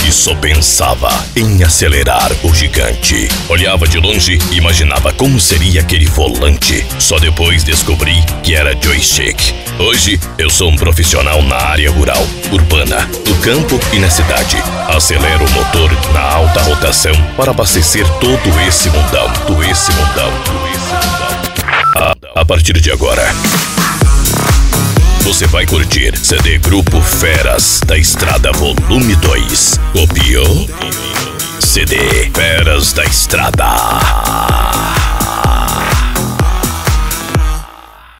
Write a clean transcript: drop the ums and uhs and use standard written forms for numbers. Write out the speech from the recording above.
e só pensava em acelerar o gigante. Olhava de longe e imaginava como seria aquele volante. Só depois descobri que era joystick. Hoje eu sou um profissional na área rural, urbana, no campo e na cidade. Acelero o motor na alta rotação para abastecer todo esse mundão. A partir de agora, você vai curtir CD Grupo Feras da Estrada Volume 2. Copiou? CD Feras da Estrada.